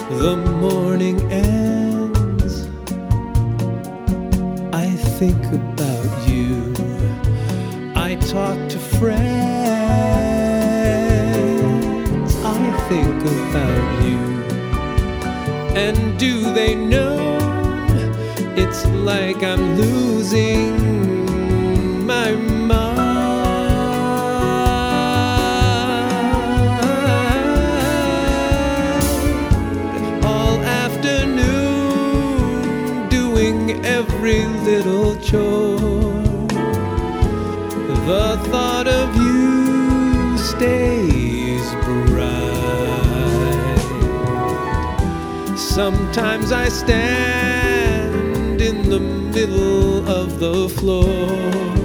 the morning ends, I think about you. I talk to friends, I think about you. And do they know it's like I'm losing my mind? All afternoon doing every little chore. The thought of you stays bright. Sometimes I stand in the middle of the floor